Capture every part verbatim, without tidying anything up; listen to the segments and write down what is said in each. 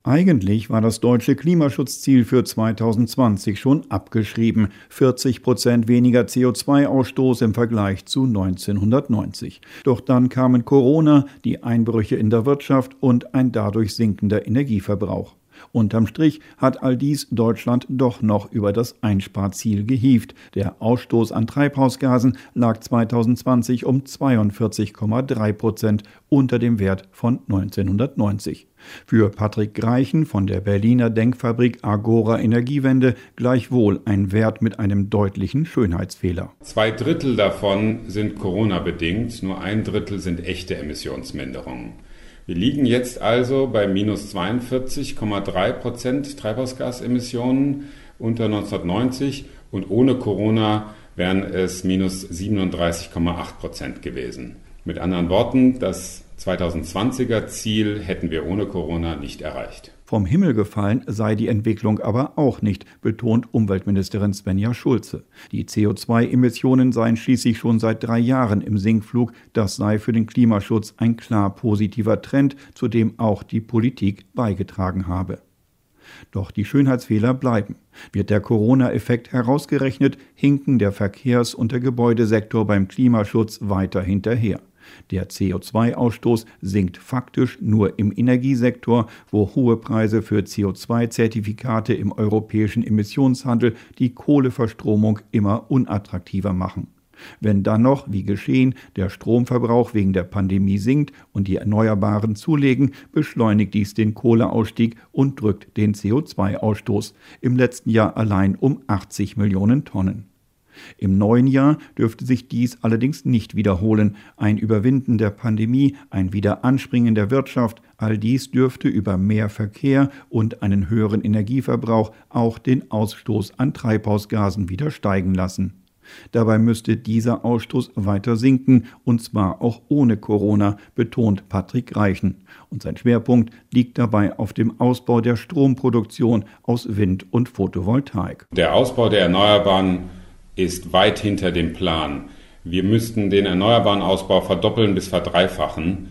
Eigentlich war das deutsche Klimaschutzziel für zweitausendzwanzig schon abgeschrieben. vierzig Prozent weniger C O zwei Ausstoß im Vergleich zu neunzehnhundertneunzig. Doch dann kamen Corona, die Einbrüche in der Wirtschaft und ein dadurch sinkender Energieverbrauch. Unterm Strich hat all dies Deutschland doch noch über das Einsparziel gehievt. Der Ausstoß an Treibhausgasen lag zweitausendzwanzig um zweiundvierzig Komma drei Prozent unter dem Wert von neunzehnhundertneunzig. Für Patrick Greichen von der Berliner Denkfabrik Agora Energiewende gleichwohl ein Wert mit einem deutlichen Schönheitsfehler. Zwei Drittel davon sind Corona-bedingt, nur ein Drittel sind echte Emissionsminderungen. Wir liegen jetzt also bei minus zweiundvierzig Komma drei Prozent Treibhausgasemissionen unter neunzehnhundertneunzig und ohne Corona wären es minus siebenunddreißig Komma acht Prozent gewesen. Mit anderen Worten, das zweitausendzwanziger Ziel hätten wir ohne Corona nicht erreicht. Vom Himmel gefallen sei die Entwicklung aber auch nicht, betont Umweltministerin Svenja Schulze. Die C O zwei Emissionen seien schließlich schon seit drei Jahren im Sinkflug. Das sei für den Klimaschutz ein klar positiver Trend, zu dem auch die Politik beigetragen habe. Doch die Schönheitsfehler bleiben. Wird der Corona-Effekt herausgerechnet, hinken der Verkehrs- und der Gebäudesektor beim Klimaschutz weiter hinterher. Der C O zwei Ausstoß sinkt faktisch nur im Energiesektor, wo hohe Preise für C O zwei Zertifikate im europäischen Emissionshandel die Kohleverstromung immer unattraktiver machen. Wenn dann noch, wie geschehen, der Stromverbrauch wegen der Pandemie sinkt und die Erneuerbaren zulegen, beschleunigt dies den Kohleausstieg und drückt den C O zwei Ausstoß. Im letzten Jahr allein um achtzig Millionen Tonnen. Im neuen Jahr dürfte sich dies allerdings nicht wiederholen. Ein Überwinden der Pandemie, ein Wiederanspringen der Wirtschaft, all dies dürfte über mehr Verkehr und einen höheren Energieverbrauch auch den Ausstoß an Treibhausgasen wieder steigen lassen. Dabei müsste dieser Ausstoß weiter sinken, und zwar auch ohne Corona, betont Patrick Greichen. Und sein Schwerpunkt liegt dabei auf dem Ausbau der Stromproduktion aus Wind und Photovoltaik. Der Ausbau der Erneuerbaren ist weit hinter dem Plan. Wir müssten den erneuerbaren Ausbau verdoppeln bis verdreifachen.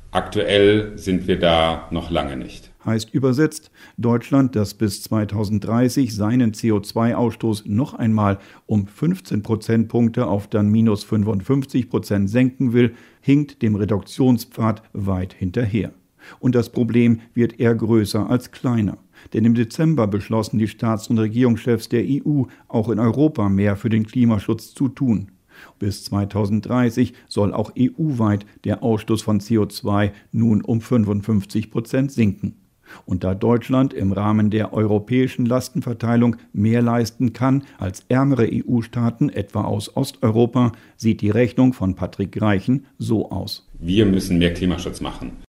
Aktuell sind wir da noch lange nicht. Heißt übersetzt, Deutschland, das bis zweitausenddreißig seinen C O zwei Ausstoß noch einmal um fünfzehn Prozentpunkte auf dann minus fünfundfünfzig Prozent senken will, hinkt dem Reduktionspfad weit hinterher. Und das Problem wird eher größer als kleiner. Denn im Dezember beschlossen die Staats- und Regierungschefs der E U, auch in Europa mehr für den Klimaschutz zu tun. Bis zweitausenddreißig soll auch E U-weit der Ausstoß von C O zwei nun um fünfundfünfzig Prozent sinken. Und da Deutschland im Rahmen der europäischen Lastenverteilung mehr leisten kann als ärmere E U-Staaten, etwa aus Osteuropa, sieht die Rechnung von Patrick Greichen so aus. Wir müssen mehr Klimaschutz machen.